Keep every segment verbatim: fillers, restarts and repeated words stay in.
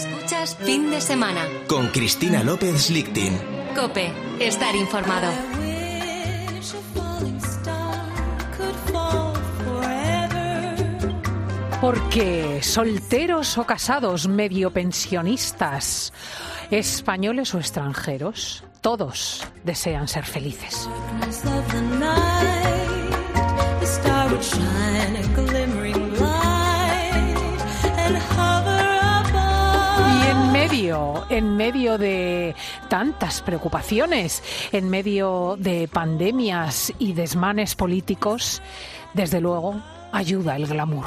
Escuchas Fin de Semana con Cristina López Lichting. COPE, estar informado. Porque solteros o casados, medio pensionistas, españoles o extranjeros, todos desean ser felices. Y en medio, en medio de tantas preocupaciones, en medio de pandemias y desmanes políticos, desde luego, ayuda el glamour.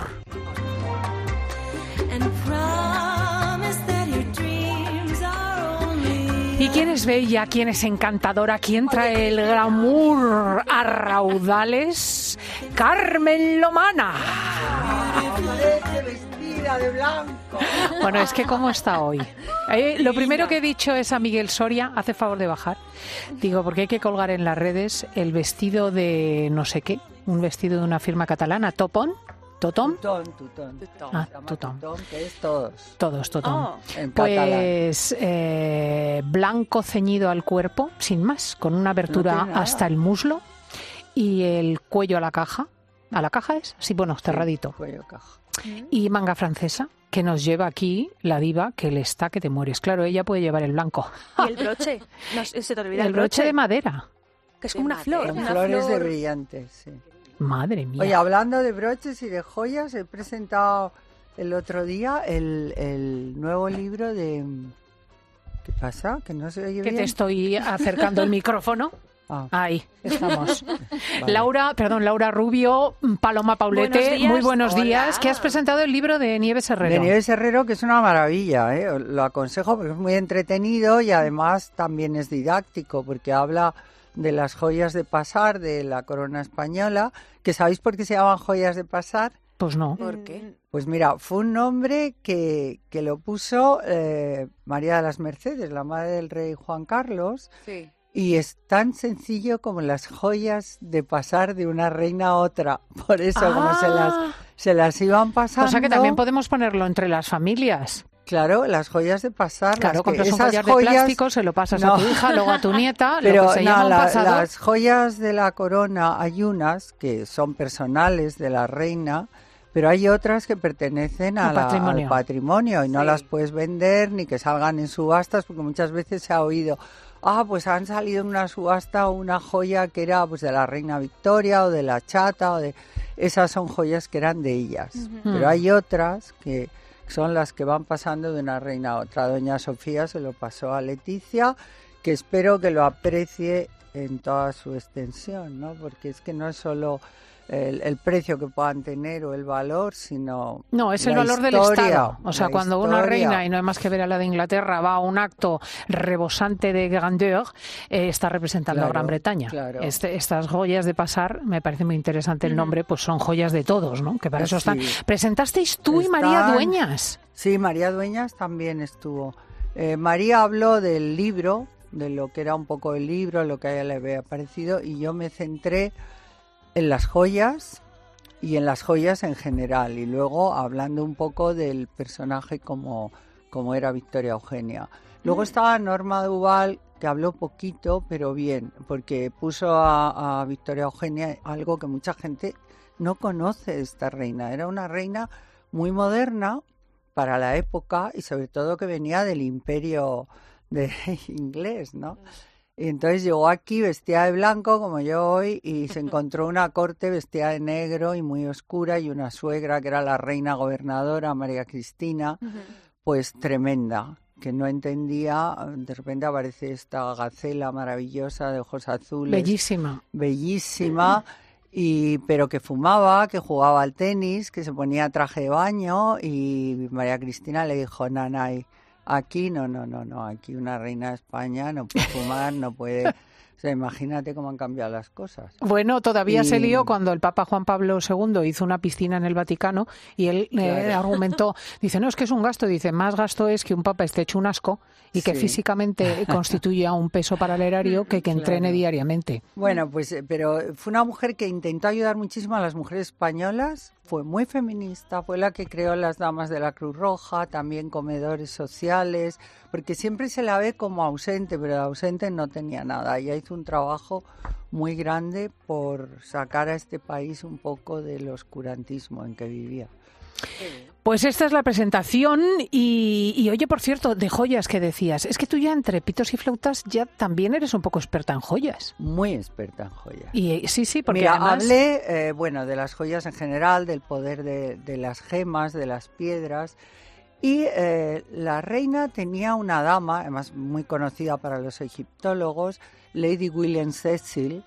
¿Y quién es bella? ¿Quién es encantadora? ¿Quién trae el glamour a raudales? ¡Carmen Lomana! Vestida de blanco. Bueno, es que ¿cómo está hoy? Eh, lo primero que he dicho es a Miguel Soria, hace favor de bajar. Digo, porque hay que colgar en las redes el vestido de no sé qué, un vestido de una firma catalana, Topón. ¿Totón? Tutón, tutón. Ah, tutón. Tutón, que es todos. Todos, Totón. Oh, en catalán. Pues eh, blanco ceñido al cuerpo, sin más, con una abertura No hasta el muslo y el cuello a la caja. ¿A la caja es? Sí, bueno, cerradito. Sí, cuello caja. Y manga francesa, que nos lleva aquí la diva que le está que te mueres. Claro, ella puede llevar el blanco. ¿Y el broche? No, se te olvida el, el broche broche de madera. Que es como una flor. Con una flores flor. de brillantes, sí. Madre mía. Oye, hablando de broches y de joyas, he presentado el otro día el, el nuevo libro de... ¿Qué pasa? ¿Que no se oye que bien? te estoy acercando el micrófono. Ah. Ahí estamos. Vale. Laura, perdón, Laura Rubio, Paloma Paulete, Buenos días. muy buenos Hola. días. Que has presentado el libro de Nieves Herrero. De Nieves Herrero, que es una maravilla, ¿eh? Lo aconsejo porque es muy entretenido y además también es didáctico porque habla de las joyas de pasar de la corona española, que ¿sabéis por qué se llaman joyas de pasar? Pues no. ¿Por qué? Pues mira, fue un nombre que, que lo puso eh, María de las Mercedes, la madre del rey Juan Carlos, Sí. y es tan sencillo como las joyas de pasar de una reina a otra. Por eso, Ah. como se las, se las iban pasando... O sea que también podemos ponerlo entre las familias. Claro, las joyas de pasar. Claro, las que, compras un esas collar de joyas, plástico, se lo pasas no. a tu hija, luego a tu nieta, Pero lo que se no, llama un la- pasador. las joyas de la corona hay unas que son personales de la reina, pero hay otras que pertenecen a Al la- patrimonio. al patrimonio y no Sí. las puedes vender ni que salgan en subastas porque muchas veces se ha oído, ah, pues han salido en una subasta una joya que era pues de la reina Victoria o de la chata o de... Esas son joyas que eran de ellas, pero hay otras que son las que van pasando de una reina a otra. Doña Sofía se lo pasó a Leticia, que espero que lo aprecie en toda su extensión, ¿no? Porque es que no es solo el, el precio que puedan tener o el valor, sino No, es el la valor del historia, Estado. O sea, la cuando una historia. reina, y no hay más que ver a la de Inglaterra, va a un acto rebosante de grandeur, eh, está representando Claro, a Gran Bretaña. claro. Este- estas joyas de pasar, me parece muy interesante el nombre, pues son joyas de todos, ¿no? Que para eso están. Sí. Presentasteis tú y María Están- Dueñas. Sí, María Dueñas también estuvo. Eh, María habló del libro, de lo que era un poco el libro, lo que a ella le había parecido, y yo me centré en las joyas y en las joyas en general, y luego hablando un poco del personaje como, como era Victoria Eugenia. Luego estaba Norma Duval, que habló poquito, pero bien, porque puso a, a Victoria Eugenia algo que mucha gente no conoce de esta reina. Era una reina muy moderna para la época y sobre todo que venía del imperio de inglés, ¿no? Y entonces llegó aquí vestida de blanco, como yo hoy, y se encontró una corte vestida de negro y muy oscura y una suegra que era la reina gobernadora, María Cristina, pues tremenda, que no entendía. De repente aparece esta gacela maravillosa de ojos azules. Bellísima. Bellísima. Y, pero que fumaba, que jugaba al tenis, que se ponía traje de baño y María Cristina le dijo, nanay, aquí no, no, no, no, aquí una reina de España no puede fumar, no puede... O sea, imagínate cómo han cambiado las cosas. Bueno, todavía Y- se lió cuando el Papa Juan Pablo segundo hizo una piscina en el Vaticano y él eh, Claro. argumentó, dice, no, es que es un gasto, dice, más gasto es que un Papa esté hecho un asco y que Sí. físicamente constituya un peso para el erario que que entrene Claro. diariamente. Bueno, pues, eh, pero fue una mujer que intentó ayudar muchísimo a las mujeres españolas Fue muy feminista, fue la que creó las Damas de la Cruz Roja, también comedores sociales, porque siempre se la ve como ausente, pero de ausente no tenía nada. Ella hizo un trabajo muy grande por sacar a este país un poco del oscurantismo en que vivía. Pues esta es la presentación y, y oye, por cierto, de joyas que decías, es que tú ya entre pitos y flautas ya también eres un poco experta en joyas. Muy experta en joyas. Y sí, sí, porque Mira, además... hablé, eh, bueno, de las joyas en general, del poder de, de las gemas, de las piedras, y eh, la reina tenía una dama, además muy conocida para los egiptólogos, Lady William Cecil,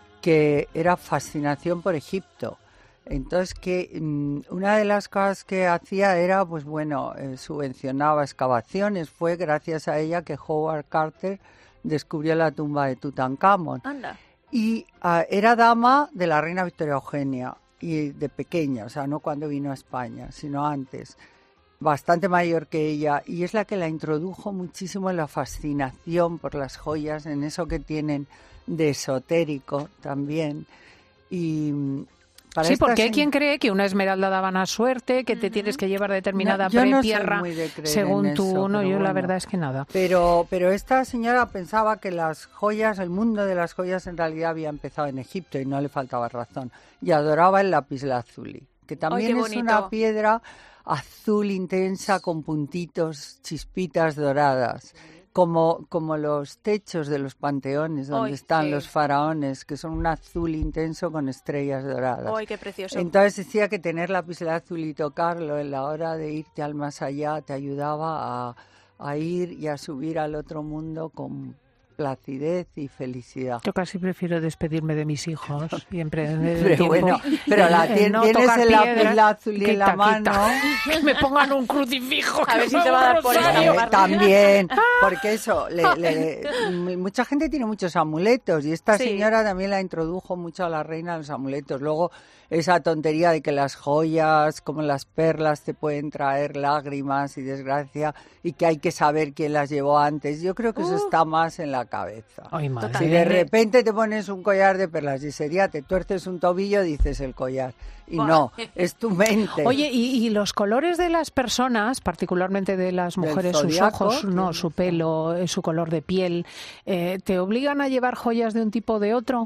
que era fascinación por Egipto. Entonces, que um, una de las cosas que hacía era, pues bueno, eh, subvencionaba excavaciones. Fue gracias a ella que Howard Carter descubrió la tumba de Tutankamón. Anda. Y uh, era dama de la reina Victoria Eugenia, y de pequeña, o sea, no cuando vino a España, sino antes. Bastante mayor que ella, y es la que la introdujo muchísimo en la fascinación por las joyas, en eso que tienen de esotérico también. Y... Para sí, porque hay se... quien cree que una esmeralda da buena suerte, que te uh-huh. tienes que llevar determinada no, prepierra no de según tú. Eso, No, yo bueno. la verdad es que nada. Pero, pero esta señora pensaba que las joyas, el mundo de las joyas en realidad había empezado en Egipto y no le faltaba razón. Y adoraba el lapislázuli, que también Ay, es una piedra azul intensa con puntitos, chispitas doradas. Como, como los techos de los panteones donde Ay, están sí. los faraones, que son un azul intenso con estrellas doradas. ¡Ay, qué precioso! Entonces decía que tener lapislázul y tocarlo en la hora de irte al más allá te ayudaba a, a ir y a subir al otro mundo con placidez y felicidad. Yo casi prefiero despedirme de mis hijos y emprender el Pero tiempo. bueno, pero la en, tien, en no tienes tocar el piedra. lapislázuli en la Quita, mano. quita. Que me pongan un crucifijo. A ver que si me te va a dar hago por rosario. eso. Eh, también, porque eso, le, le, mucha gente tiene muchos amuletos y esta Sí. señora también la introdujo mucho a la reina los amuletos. Luego esa tontería de que las joyas, como las perlas, te pueden traer lágrimas y desgracia y que hay que saber quién las llevó antes. Yo creo que eso Uh. está más en la cabeza. Ay, madre. Si de repente te pones un collar de perlas y sería, te tuerces un tobillo, dices el collar. Y no, es tu mente. Oye, ¿y, y los colores de las personas, particularmente de las Del mujeres, sus zodiaco, ojos, no, ¿tienes? su pelo, eh, su color de piel, eh, ¿te obligan a llevar joyas de un tipo o de otro?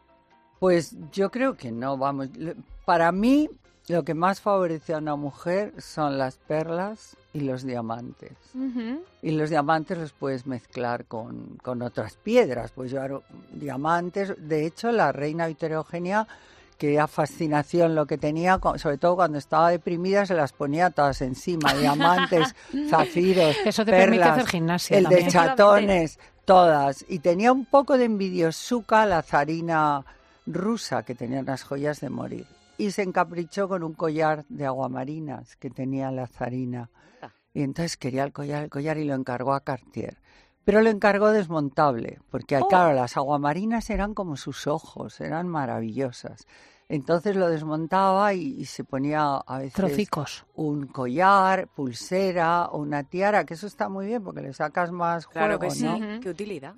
Pues yo creo que no, vamos. Para mí, lo que más favorece a una mujer son las perlas y los diamantes. Uh-huh. Y los diamantes los puedes mezclar con, con otras piedras. Pues llevar diamantes. De hecho, la reina Victoria Eugenia, que era fascinación lo que tenía, sobre todo cuando estaba deprimida, se las ponía todas encima. Diamantes, zafiros, Eso te perlas, permite hacer gimnasia el también. de chatones, todas. Y tenía un poco de envidiosuca la zarina rusa, que tenía unas joyas de morir. Y se encaprichó con un collar de aguamarinas que tenía la zarina. Y entonces quería el collar, el collar y lo encargó a Cartier. Pero lo encargó desmontable, porque Oh. claro, las aguamarinas eran como sus ojos, eran maravillosas. Entonces lo desmontaba y, y se ponía a veces Trocicos. un collar, pulsera o una tiara, que eso está muy bien porque le sacas más juego, Claro que sí, ¿no? Ujú. qué utilidad.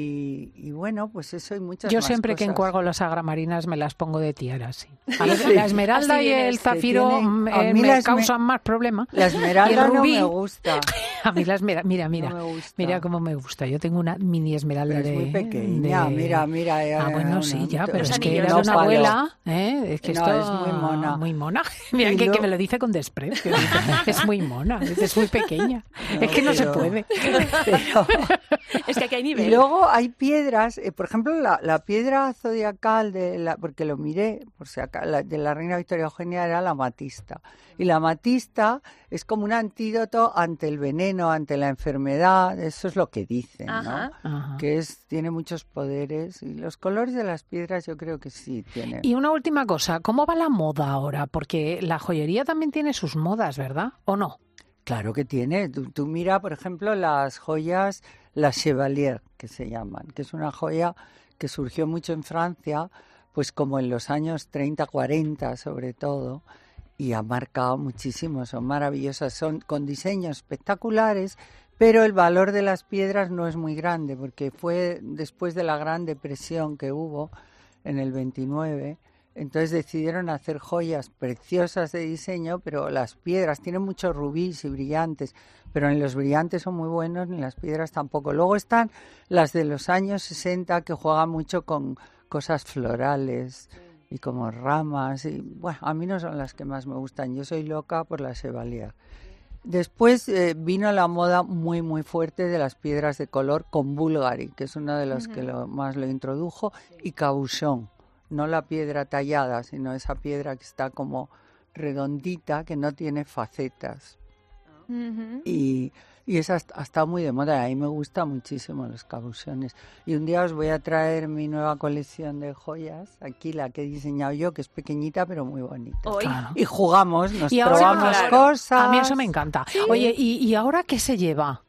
Y, y bueno, pues eso y muchas Yo más siempre que cosas. encuadro las agramarinas me las pongo de tiara, sí. A Sí, ver, sí. la esmeralda Así y vienes, el que zafiro tienen- mm, a eh, mí me la esme- causan más problemas. La esmeralda Y el no rubí. me gusta. A mí la esmeralda, mira, mira, No me gusta. mira cómo me gusta. Yo tengo una mini esmeralda Pero es de... muy pequeña, de- mira, mira. eh, Ah, bueno, no, sí, no, ya, pero los es que anillos, era de una no, abuela, ¿eh? Es que No, esto... es muy mona. Muy mona. Mira, Y que, lo- que me lo dice con desprecio. Dice, es muy mona, es muy pequeña. No, es que no se pero- puede. pero- Es que aquí hay Y nivel. luego hay piedras, eh, por ejemplo, la, la piedra zodiacal, de la, porque lo miré, por si acá, la, de la reina Victoria Eugenia era la amatista. Y la amatista es como un antídoto ante el veneno, ante la enfermedad, eso es lo que dicen, Ajá. ¿no? Ajá. Que es, tiene muchos poderes y los colores de las piedras yo creo que sí tienen. Y una última cosa, ¿cómo va la moda ahora? Porque la joyería también tiene sus modas, ¿verdad? ¿O no? Claro que tiene. Tú, tú mira, por ejemplo, las joyas, las Chevalier, que se llaman, que es una joya que surgió mucho en Francia, pues como en los años treinta, cuarenta sobre todo, y ha marcado muchísimo. Son maravillosas, son con diseños espectaculares, pero el valor de las piedras no es muy grande, porque fue después de la Gran Depresión que hubo en el veintinueve. Entonces decidieron hacer joyas preciosas de diseño, pero las piedras tienen muchos rubíes y brillantes, pero ni los brillantes son muy buenos, ni las piedras tampoco. Luego están las de los años sesenta que juegan mucho con cosas florales y como ramas. Y bueno, a mí no son las que más me gustan. Yo soy loca por la Chevalier. Después eh, vino la moda muy muy fuerte de las piedras de color con Bulgari, que es una de las uh-huh. que lo, más lo introdujo, y cabochón, no la piedra tallada, sino esa piedra que está como redondita, que no tiene facetas. Uh-huh. Y, y esa ha estado muy de moda, a mí me gustan muchísimo los cabochones. Y un día os voy a traer mi nueva colección de joyas, aquí la que he diseñado yo, que es pequeñita pero muy bonita. Claro. Y jugamos, nos y ahora, probamos claro, cosas. A mí eso me encanta. ¿Sí? Oye, ¿y, ¿y ahora qué se lleva?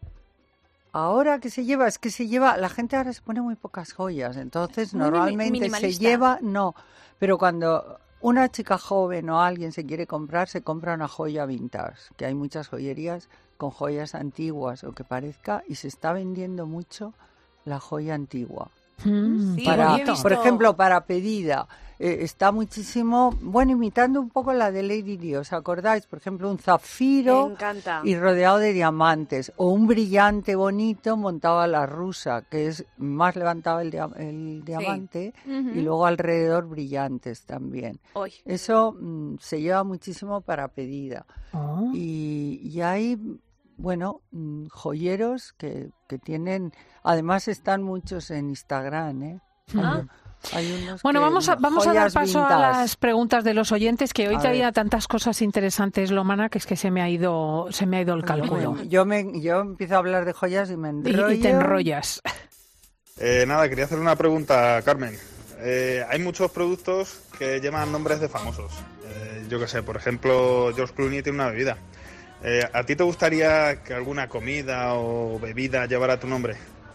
Ahora que se lleva, es que se lleva, la gente ahora se pone muy pocas joyas, entonces muy normalmente se lleva, no, pero cuando una chica joven o alguien se quiere comprar, se compra una joya vintage, que hay muchas joyerías con joyas antiguas o que parezca, y se está vendiendo mucho la joya antigua. Mm, sí, para, por ejemplo, para pedida, eh, está muchísimo, bueno, imitando un poco la de Lady Di, ¿os acordáis? Por ejemplo, un zafiro y rodeado de diamantes, o un brillante bonito montado a la rusa, que es más levantado el, dia- el diamante, sí. uh-huh. y luego alrededor brillantes también. Oy. Eso mm, se lleva muchísimo para pedida. Oh. Y, y hay... Bueno, joyeros que, que tienen, además están muchos en Instagram, ¿eh? Ah. Hay, hay unos bueno, que, vamos a vamos a dar paso vintage. a las preguntas de los oyentes, que hoy a traía ver. tantas cosas interesantes, Lomana, que es que se me ha ido se me ha ido el cálculo. Bueno, yo me yo empiezo a hablar de joyas y me enrollo. Y, y te enrollas. Eh, nada, quería hacer una pregunta, Carmen. Eh, hay muchos productos que llevan nombres de famosos. Eh, yo qué sé, por ejemplo, George Clooney tiene una bebida. Eh, ¿A ti te gustaría que alguna comida o bebida llevara tu nombre?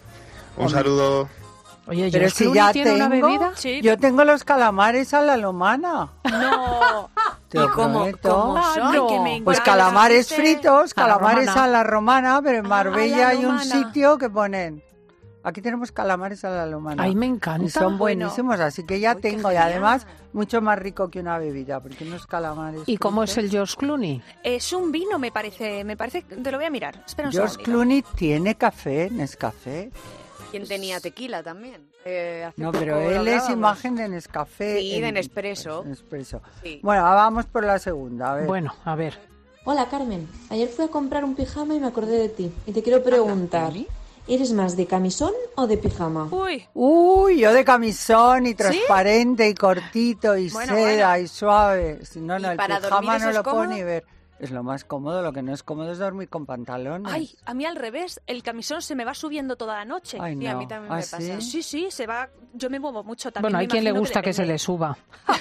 Un Hombre. saludo. Oye, pero si ya tiene tengo, una bebida. Sí. Yo tengo los calamares a la Lomana. No. Te lo cómo, cómo son? Ay, que me pues calamares fritos, calamares a la romana, pero en Marbella ah, hay un sitio que ponen... Aquí tenemos calamares a la Lomana. Ay, me encanta. Y son buenísimos, bueno. así que ya Uy, tengo. Y además, mucho más rico que una bebida, porque unos calamares... ¿Y fritos. cómo es el George Clooney? Es un vino, me parece. Me parece, te lo voy a mirar. Espera un George segundito. Clooney tiene café, Nescafé. ¿Quién tenía tequila también? Eh, no, pero él es imagen de Nescafé. Sí, en, de Nespresso. Pues, Nespresso. Sí. Bueno, vamos por la segunda, a ver. Bueno, a ver. Hola, Carmen. Ayer fui a comprar un pijama y me acordé de ti. Y te quiero preguntar... ¿Eres más de camisón o de pijama? Uy, Uy, yo de camisón y transparente, ¿sí? y cortito y bueno, seda bueno. y suave. Si no, no, el para pijama no lo cómodo? puedo ni ver. Es lo más cómodo, lo que no es cómodo es dormir con pantalones. Ay, a mí al revés, el camisón se me va subiendo toda la noche. Ay, no. Sí, a mí también ¿Ah, me sí? pasa. Sí, sí, se va, yo me muevo mucho también. Bueno, hay quien le gusta que, que se le suba.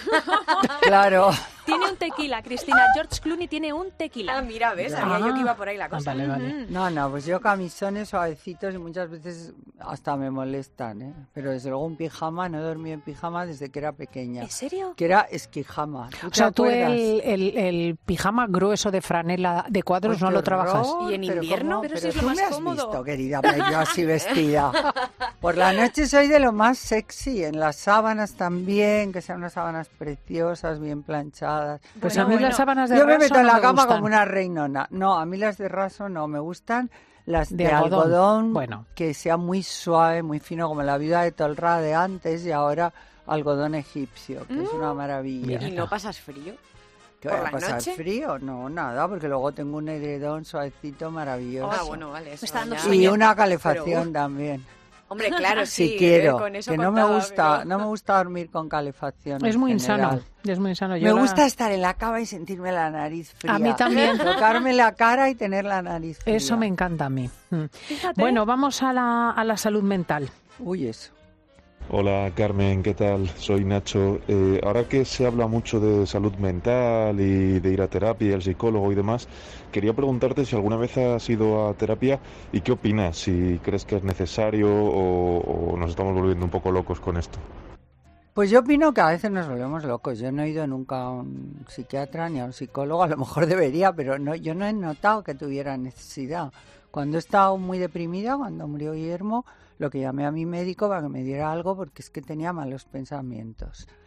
Claro. Tiene un tequila, Cristina. George Clooney tiene un tequila. Ah, mira, ves, sabía yo que iba por ahí la cosa. Ah, vale, vale. No, no, pues yo camisones suavecitos y muchas veces hasta me molestan, ¿eh? Pero desde luego un pijama, no he dormido en pijama desde que era pequeña. ¿En serio? Que era esquijama. ¿Tú o te sea, tú acuerdas? el, el, el pijama grueso de franela de cuadros Ay, no lo horror. trabajas. ¿Y en invierno? Pero, pero, pero si es lo tú más me has cómodo. visto, querida, yo así vestida. Por la noche soy de lo más sexy, en las sábanas también, que sean unas sábanas preciosas, bien planchadas. Pues Bueno, a mí bueno. las sábanas de Yo me raso meto en no la me cama gustan. como una reinona. No, a mí las de raso no, me gustan las de, De algodón. algodón, Bueno. que sea muy suave, muy fino, como la viuda de Tolra de antes, y ahora algodón egipcio, que mm. es una maravilla. ¿Y no pasas frío? ¿Qué ¿Por voy a la pasar noche? frío? No, nada, porque luego tengo un edredón suavecito maravilloso. Ah, bueno, vale. Eso Me está dando ya. sueño. Y una calefacción Pero, uh, también. Hombre, claro, Si sí. quiero, eh, con eso que no me contaba, gusta, pero... no me gusta dormir con calefacción. Es muy en insano, general. es muy insano. Yo Me la- gusta estar en la cama y sentirme la nariz fría. A mí también. Tocarme la cara y tener la nariz fría. Eso me encanta a mí. Mm. Fíjate. Bueno, vamos a la, a la salud mental. Uy, eso. Hola Carmen, ¿qué tal? Soy Nacho. Eh, ahora que se habla mucho de salud mental y de ir a terapia, el psicólogo y demás, quería preguntarte si alguna vez has ido a terapia y qué opinas, si crees que es necesario o, o nos estamos volviendo un poco locos con esto. Pues yo opino que a veces nos volvemos locos. Yo no he ido nunca a un psiquiatra ni a un psicólogo, a lo mejor debería, pero no, yo no he notado que tuviera necesidad. Cuando he estado muy deprimida, cuando murió Guillermo, lo que llamé a mi médico para que me diera algo porque es que tenía malos pensamientos.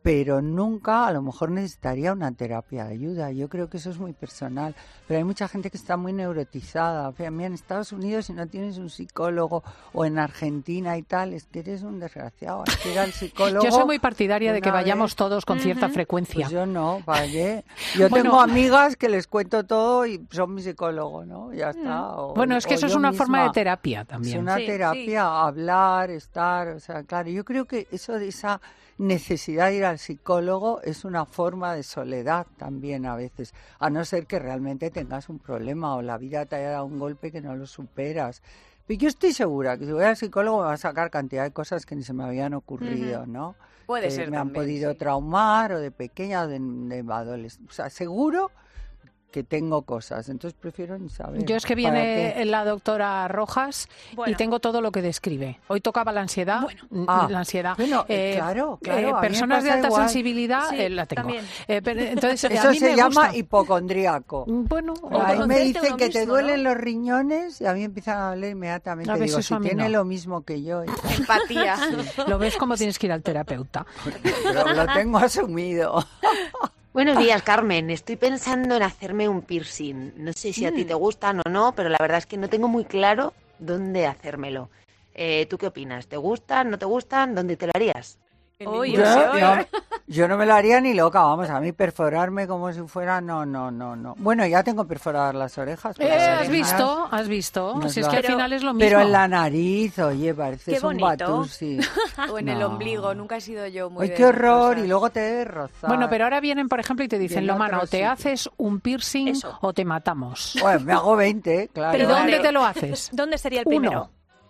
pero nunca a lo mejor necesitaría una terapia de ayuda. Yo creo que eso es muy personal, pero hay mucha gente que está muy neurotizada. O sea, mira, en Estados Unidos si no tienes un psicólogo, o en Argentina y tal, es que eres un desgraciado. Hay que ir al psicólogo. Yo soy muy partidaria de que una vayamos vez. todos con cierta Ujú. frecuencia. Pues yo no, vale. Yo Bueno. tengo amigas que les cuento todo y son mi psicólogo, ¿no? Ya está. O- Bueno, es que o eso es yo una forma de misma. terapia Es también. una Sí, terapia, hablar, estar, o sea, claro, yo creo que eso de esa necesidad de ir al psicólogo es una forma de soledad también a veces, a no ser que realmente tengas un problema o la vida te haya dado un golpe que no lo superas. Pero yo estoy segura que si voy al psicólogo me va a sacar cantidad de cosas que ni se me habían ocurrido, ¿no? Puede Que ser me han también, podido sí. traumar o de pequeña o de, de adolescente. O sea, seguro que tengo cosas, entonces prefiero ni saber. Yo es que ¿Para viene qué? la doctora Rojas Bueno. y tengo todo lo que describe. Hoy tocaba la ansiedad. mm, Ah, la ansiedad. bueno, Eh, claro, eh, claro, a mí me personas de pasa alta igual. sensibilidad Sí, eh, la tengo. también. Eh, pero, entonces, a Eso mí se me llama gusta. hipocondríaco. Bueno, O A mí me conocerte dicen uno que te mismo, duelen ¿no? los riñones y a mí empiezan a doler inmediatamente. A ver Digo, si eso si a mí tiene no. lo mismo que yo. y tal. Empatía. lo ves como tienes que ir al terapeuta. Pero lo tengo asumido. Buenos días, Carmen. Estoy pensando en hacerme un piercing. No sé si a ti te gustan o no, pero la verdad es que no tengo muy claro dónde hacérmelo. Eh, ¿Tú qué opinas? ¿Te gustan? ¿No te gustan? ¿Dónde te lo harías? Uy, Yo, uy, uy. yo- yo no me lo haría ni loca, vamos, a mí perforarme como si fuera, no, no, no, no. Bueno, ya tengo perforadas las orejas. pero Eh, las ¿Has orejas visto? ¿Has visto? nos Si es lo que al Pero- final es lo mismo. Pero en la nariz, oye, pareces Qué un bonito. batursi. O en el No. ombligo, nunca he sido yo muy Ay, de qué esas horror, cosas. y luego te debe rozar. Bueno, pero ahora vienen, por ejemplo, y te dicen, en Lomana, otro o te sitio. haces un piercing Eso. o te matamos. Bueno, me hago veinte, claro. ¿Y Pero dónde vale. te lo haces? ¿Dónde sería el Uno. primero?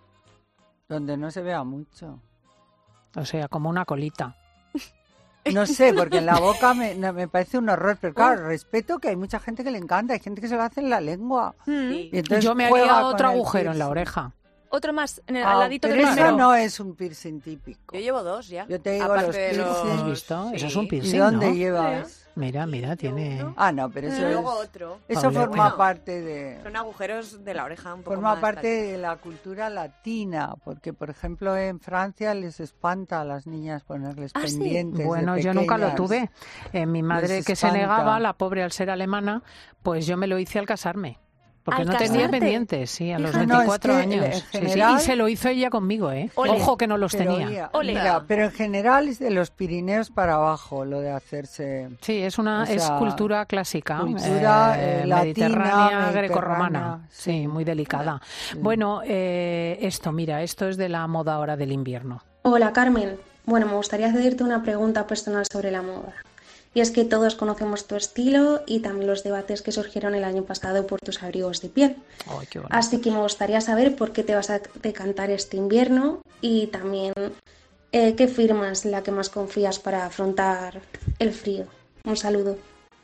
Donde no se vea mucho. O sea, como una colita. No sé, porque en la boca me, no, me parece un horror, pero claro, respeto que hay mucha gente que le encanta, hay gente que se lo hace en la lengua. Mm. Y entonces Yo me juega haría con otro el agujero en la piercing. oreja. Otro más, en el, Ah, al ladito pero del eso primero. no es un piercing típico. Yo llevo dos ya. Yo te digo Aparte los de piercings. ¿Has visto? Sí. Eso es un ¿Y piercing, dónde ¿no? llevas? Mira, mira, tiene... Ah, no, pero eso, Y luego es- otro. eso Pablo, forma bueno. parte de... Son agujeros de la oreja un poco Forma más parte tal. de la cultura latina, porque por ejemplo en Francia les espanta a las niñas ponerles Ah, sí. pendientes. Bueno, de yo nunca lo pequeñas. tuve. Eh, mi madre Les que se espanta. negaba, la pobre al ser alemana, pues yo me lo hice al casarme. Porque ¿Al no tenía casarte? pendientes, sí, a los Fíjate. No, es veinticuatro que, años. en Sí, sí, general- Y se lo hizo ella conmigo, ¿eh? Ole. Ojo que no los Pero, tenía. oye, Ole. mira, pero en general es de los Pirineos para abajo lo de hacerse Sí, es una O sea, es cultura clásica, cultura, eh, eh, latina, mediterránea, grecorromana, mediterránea, sí, sí. muy delicada. Sí. Bueno, eh, esto, mira, esto es de la moda ahora del invierno. Hola Carmen, bueno, me gustaría hacerte una pregunta personal sobre la moda. Y es que todos conocemos tu estilo y también los debates que surgieron el año pasado por tus abrigos de piel. Ay, qué bonito. Así que me gustaría saber por qué te vas a decantar este invierno y también eh, qué firma es la que más confías para afrontar el frío. Un saludo.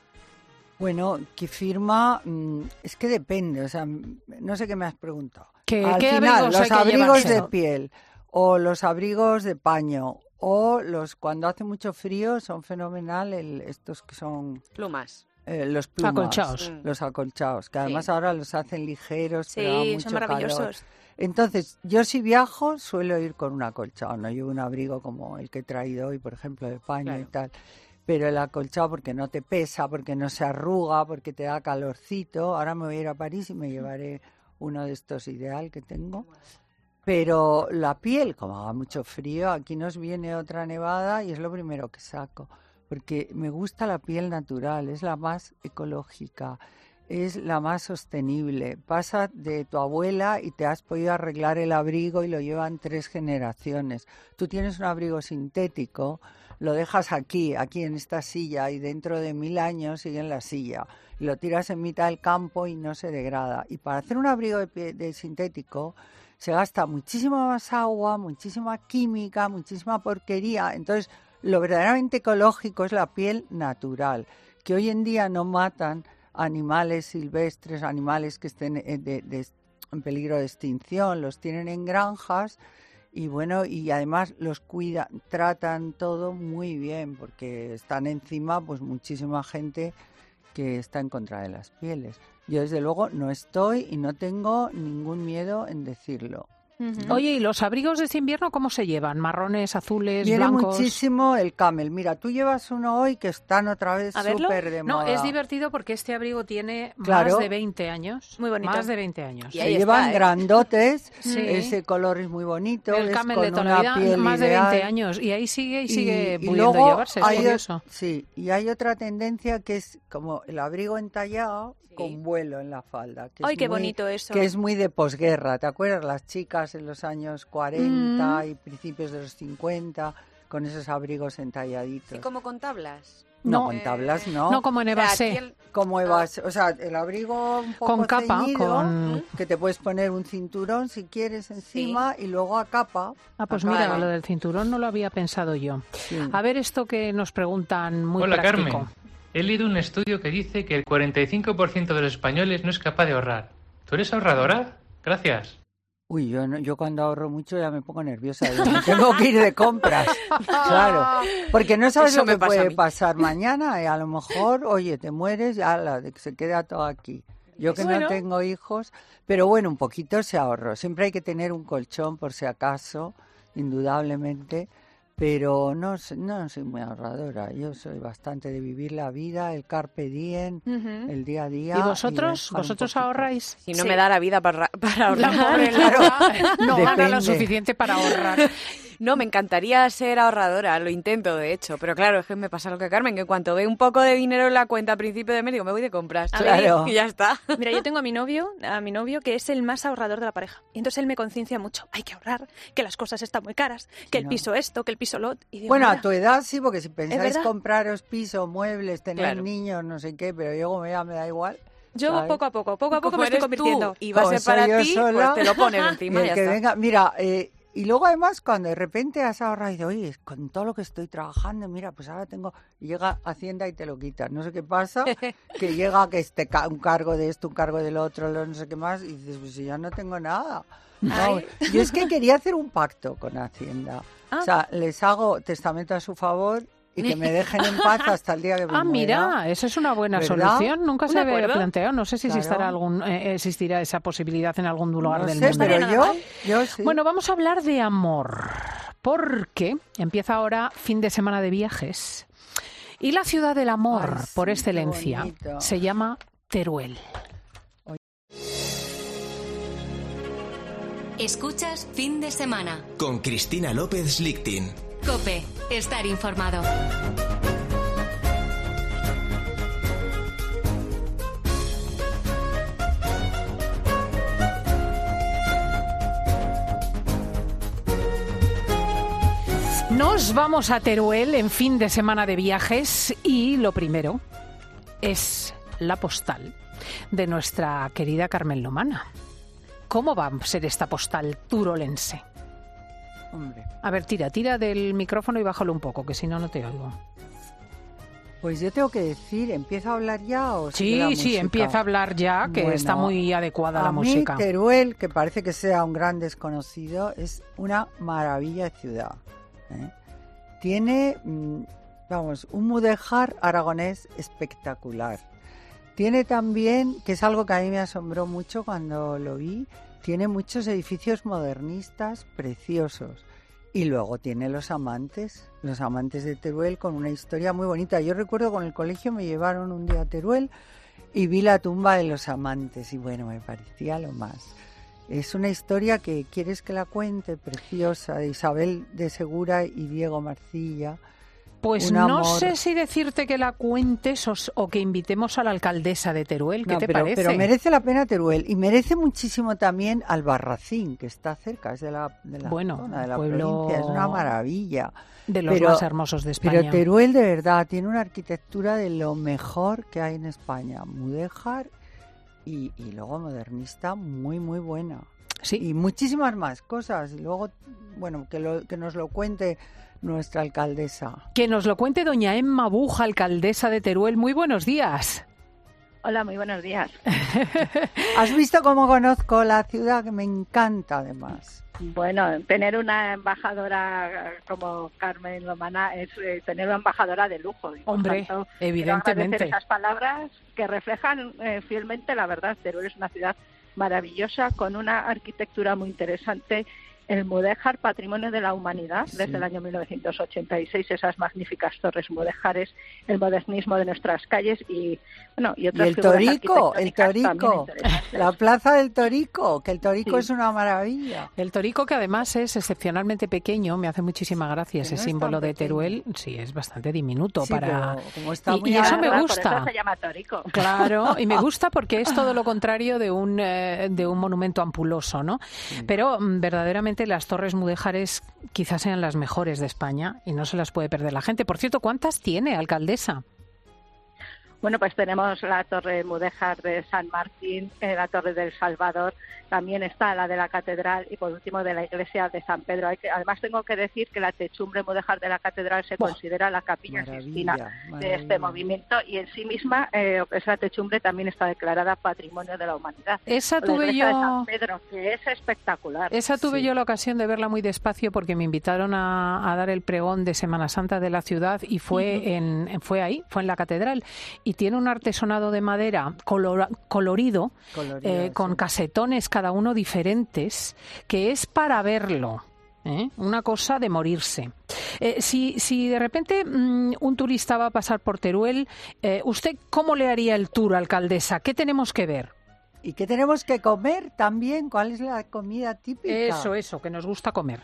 Bueno, ¿qué firma? Mm, Es que depende, o sea, mm, no sé qué me has preguntado. ¿Qué- Al qué final, abrigos hay los que abrigos llevarse? de piel o los abrigos de paño o los cuando hace mucho frío son fenomenal el, estos que son Plumas. eh, los plumas, Acolchados. Mm. los acolchados, que además Sí. ahora los hacen ligeros, pero da Sí, mucho son maravillosos. calor. Entonces, yo si viajo suelo ir con un acolchado, no llevo un abrigo como el que he traído hoy, por ejemplo, de paño Claro. y tal. Pero el acolchado porque no te pesa, porque no se arruga, porque te da calorcito. Ahora me voy a ir a París y me llevaré uno de estos ideal que tengo. Pero la piel, como haga mucho frío, aquí nos viene otra nevada y es lo primero que saco. Porque me gusta la piel natural, es la más ecológica, es la más sostenible. Pasa de tu abuela y te has podido arreglar el abrigo y lo llevan tres generaciones. Tú tienes un abrigo sintético, lo dejas aquí, aquí en esta silla y dentro de mil años sigue en la silla. Y lo tiras en mitad del campo y no se degrada. Y para hacer un abrigo de, pie- de sintético se gasta muchísima más agua, muchísima química, muchísima porquería. Entonces, lo verdaderamente ecológico es la piel natural, que hoy en día no matan animales silvestres, animales que estén eh, de- de- en peligro de extinción, los tienen en granjas y bueno, y además los cuidan, tratan todo muy bien, porque están encima pues muchísima gente que está en contra de las pieles. Yo desde luego no estoy y no tengo ningún miedo en decirlo. Uh-huh. Oye, ¿y los abrigos de este invierno cómo se llevan? ¿Marrones, azules, Viene blancos? muchísimo el camel. Mira, tú llevas uno hoy que están otra vez súper de moda. No, es divertido porque este abrigo tiene claro. más de veinte años. Muy bonito. Más de veinte años. Y se llevan está, ¿eh? grandotes, sí. Ese color es muy bonito. El es camel con de toda una la vida, piel más de ideal. veinte años. Y ahí sigue y sigue y, pudiendo y luego llevarse, es hay, curioso. Sí, y hay otra tendencia que es como el abrigo entallado sí. con vuelo en la falda. Que ¡Ay, es qué muy, bonito eso! Que es muy de posguerra. ¿Te acuerdas? Las chicas en los años cuarenta mm. y principios de los cincuenta con esos abrigos entalladitos. ¿Y como con tablas? No, no con tablas no. No como en Evasé. El... Como Evasé, o sea, el abrigo un poco con capa, ceñido, con... que te puedes poner un cinturón si quieres encima sí. y luego a capa. Ah, pues acá. mira, lo del cinturón no lo había pensado yo. Sí. A ver esto que nos preguntan muy Hola, práctico. Carmen. He leído un estudio que dice que el cuarenta y cinco por ciento de los españoles no es capaz de ahorrar. ¿Tú eres ahorradora? Gracias. Uy, yo no, yo cuando ahorro mucho ya me pongo nerviosa. Yo me tengo que ir de compras, claro. Porque no sabes Eso lo que pasa puede pasar mañana. Y a lo mejor, oye, te mueres y ala, de que se queda todo aquí. Yo que bueno. no tengo hijos, pero bueno, un poquito se ahorro. Siempre hay que tener un colchón por si acaso, indudablemente. Pero no, no soy muy ahorradora. Yo soy bastante de vivir la vida, el carpe diem, uh-huh. el día a día. ¿Y vosotros? Y ¿Vosotros ahorráis? Si no sí. me da la vida para, para ahorrar. La pobre claro. No gana lo suficiente para ahorrar. No, me encantaría ser ahorradora, lo intento de hecho, pero claro, es que me pasa lo que Carmen, que en cuanto ve un poco de dinero en la cuenta a principio de mes, digo, me voy de compras. Claro. Y ya está. Mira, yo tengo a mi novio, a mi novio que es el más ahorrador de la pareja. Y entonces él me conciencia mucho, hay que ahorrar, que las cosas están muy caras, que el no. piso esto, que el piso lo... Y digo, bueno, mira, a tu edad sí, porque si pensáis compraros piso, muebles, tener claro. niños, no sé qué, pero yo como ya me da igual... Yo ¿sabes? poco a poco, poco a poco me estoy convirtiendo. Tú, y va a ser para ti, sola, pues te lo pones encima y ya que está. Venga, mira... Eh, Y luego además cuando de repente has ahorrado y dices, oye, con todo lo que estoy trabajando, mira, pues ahora tengo, y llega Hacienda y te lo quita. No sé qué pasa, que llega que este un cargo de esto, un cargo del otro, no sé qué más, y dices, pues si ya no tengo nada. No, yo es que quería hacer un pacto con Hacienda. Ah. O sea, les hago testamento a su favor y que me dejen en paz hasta el día que me Ah, muera. mira, esa es una buena ¿verdad? solución. Nunca se había planteado. No sé si claro. existirá, algún, eh, existirá esa posibilidad en algún lugar no del sé, mundo. Pero yo, yo sí. Bueno, vamos a hablar de amor, porque empieza ahora fin de semana de viajes y la ciudad del amor, Ay, por sí, excelencia, se llama Teruel. Escuchas Fin de Semana con Cristina López Lichtin. COPE, estar informado. Nos vamos a Teruel en fin de semana de viajes y lo primero es la postal de nuestra querida Carmen Lomana. ¿Cómo va a ser esta postal turolense? Hombre. A ver, tira, tira del micrófono y bájalo un poco, que si no, no te oigo. Pues yo tengo que decir, ¿empieza a hablar ya o sí? Sí, sí, empieza a hablar ya, que bueno, está muy adecuada la mí, música. Teruel, que parece que sea un gran desconocido, es una maravilla de ciudad. ¿eh? Tiene, vamos, un mudéjar aragonés espectacular. Tiene también, que es algo que a mí me asombró mucho cuando lo vi, tiene muchos edificios modernistas preciosos. Y luego tiene los amantes, los amantes de Teruel con una historia muy bonita. Yo recuerdo con el colegio me llevaron un día a Teruel y vi la tumba de los amantes y bueno, me parecía lo más. Es una historia que quieres que la cuente, preciosa, de Isabel de Segura y Diego Marcilla. Pues no sé si decirte que la cuentes o, o que invitemos a la alcaldesa de Teruel. ¿Qué no, te pero, parece? Pero merece la pena Teruel y merece muchísimo también Albarracín, que está cerca, es de la, de la bueno, zona, de la pueblo provincia, es una maravilla. De los pero, más hermosos de España. Pero Teruel de verdad tiene una arquitectura de lo mejor que hay en España, mudéjar y, y luego modernista muy muy buena. Sí. Y muchísimas más cosas. Y luego, bueno, que, lo, que nos lo cuente nuestra alcaldesa. Que nos lo cuente doña Emma Buja, alcaldesa de Teruel. Muy buenos días. Hola, muy buenos días. ¿Has visto cómo conozco la ciudad? Que me encanta, además. Bueno, tener una embajadora como Carmen Lomana es eh, tener una embajadora de lujo. Y Hombre, por tanto, evidentemente. Esas palabras que reflejan eh, fielmente la verdad. Teruel es una ciudad maravillosa, con una arquitectura muy interesante. El mudéjar, patrimonio de la humanidad, sí. Desde el año mil novecientos ochenta y seis, esas magníficas torres mudéjares, el modernismo de nuestras calles y, bueno, y otras y el Torico, el Torico, la plaza del Torico, que el Torico sí. es una maravilla. El Torico, que además es excepcionalmente pequeño, me hace muchísima gracia ese no símbolo de Teruel, sí, es bastante diminuto sí, para... Como está y, y eso me gusta. Por eso se llama Torico. Claro, y me gusta porque es todo lo contrario de un, eh, de un monumento ampuloso, ¿no? Sí. Pero verdaderamente las torres mudéjares quizás sean las mejores de España y no se las puede perder la gente. Por cierto, ¿cuántas tiene, alcaldesa? Bueno, pues tenemos la Torre Mudéjar de San Martín, eh, la Torre del Salvador, también está la de la Catedral y por último de la Iglesia de San Pedro. Hay que, además tengo que decir que la techumbre mudéjar de la Catedral se oh, considera la capilla sistina de este movimiento y en sí misma eh, esa techumbre también está declarada Patrimonio de la Humanidad. Esa tuve la Iglesia yo... de San Pedro, que es espectacular. Esa tuve sí. yo la ocasión de verla muy despacio porque me invitaron a, a dar el pregón de Semana Santa de la ciudad y fue, uh-huh. en, fue ahí, fue en la Catedral y tiene un artesonado de madera color, colorido, colorido eh, con sí. casetones cada uno diferentes, que es para verlo. ¿Eh? Una cosa de morirse. Eh, si, si de repente mmm, un turista va a pasar por Teruel, eh, ¿usted cómo le haría el tour, alcaldesa? ¿Qué tenemos que ver? ¿Y qué tenemos que comer también? ¿Cuál es la comida típica? Eso, eso, que nos gusta comer.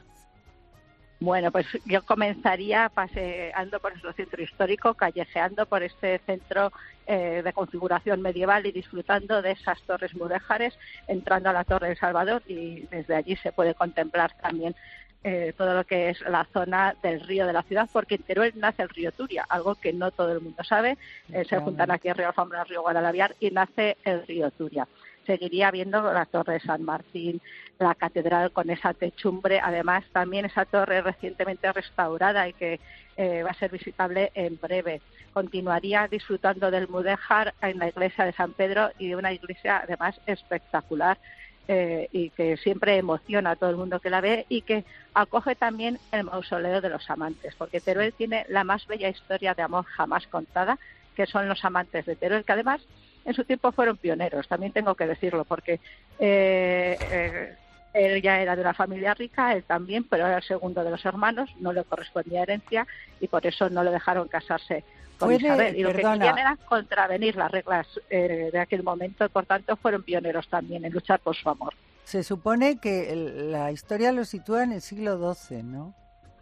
Bueno, pues yo comenzaría paseando por nuestro centro histórico, callejeando por este centro eh, de configuración medieval y disfrutando de esas torres mudéjares, entrando a la Torre del Salvador y desde allí se puede contemplar también eh, todo lo que es la zona del río de la ciudad, porque en Teruel nace el río Turia, algo que no todo el mundo sabe. Eh, se juntan aquí el río Alfombra y el río Guadalaviar y nace el río Turia. Seguiría viendo la Torre de San Martín, la catedral con esa techumbre, además también esa torre recientemente restaurada y que eh, va a ser visitable en breve. Continuaría disfrutando del mudéjar en la iglesia de San Pedro y de una iglesia además espectacular eh, y que siempre emociona a todo el mundo que la ve y que acoge también el mausoleo de los amantes, porque Teruel tiene la más bella historia de amor jamás contada, que son los amantes de Teruel, que además en su tiempo fueron pioneros, también tengo que decirlo, porque eh, eh, él ya era de una familia rica, él también, pero era el segundo de los hermanos, no le correspondía herencia y por eso no le dejaron casarse con Puede, Isabel. Y lo perdona. que querían era contravenir las reglas eh, de aquel momento, y por tanto fueron pioneros también en luchar por su amor. Se supone que el, la historia lo sitúa en el siglo doce, ¿no?